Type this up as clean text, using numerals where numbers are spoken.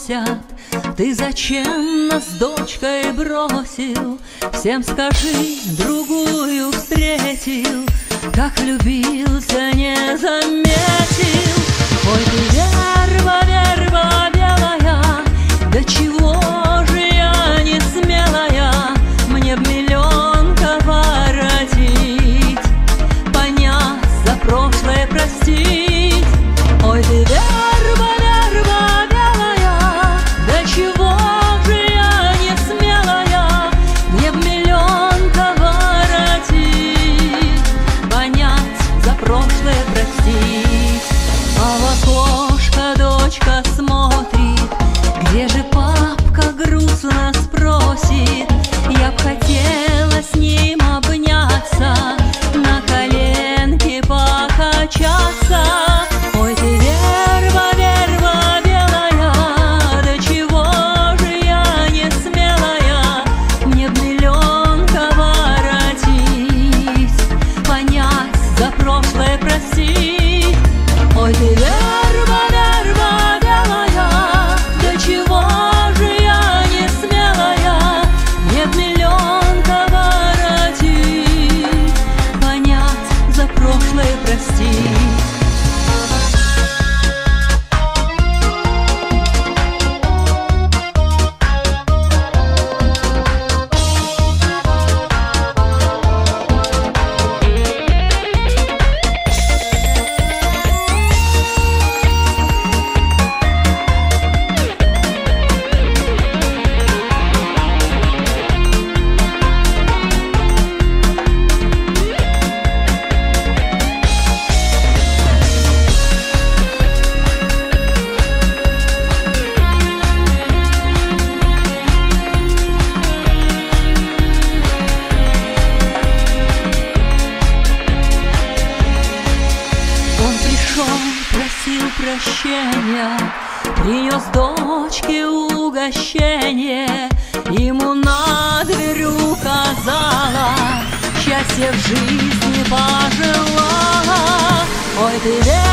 спросят: ты зачем нас с дочкой бросил? Всем скажи, другую встретил, как влюбился, не заметил. Ой, ты верба, верба белая, до чего же я не смелая? Мне б миллионка воротить, понять, за прошлое простить. Ой, ты верба, верба белая, до чего же я не смелая? Мне б миллионка воротить, понять, за прошлое простить. А в окошко дочка смотрит, где же папка, грустно спросит. Я б хотела с ним обняться, на коленке покачаться. Ой, ты верба, верба белая, до чего же я не смелая? Мне б миллионка воротить, понять, за прошлое простить. Ой, ты верба, верба белая, до чего же я не смелая? Мне б миллионка воротить, понять, за прошлое простить. Просил прощения, принес дочке угощение, ему на дверь указала, счастья в жизни пожелала. Ой, ты